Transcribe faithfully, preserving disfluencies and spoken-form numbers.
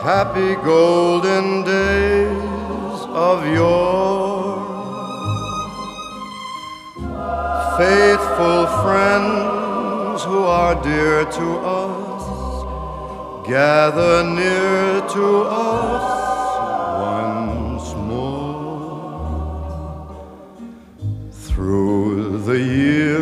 happy golden days of yore. Faithful friends who are dear to us, gather near to us once more. Through the years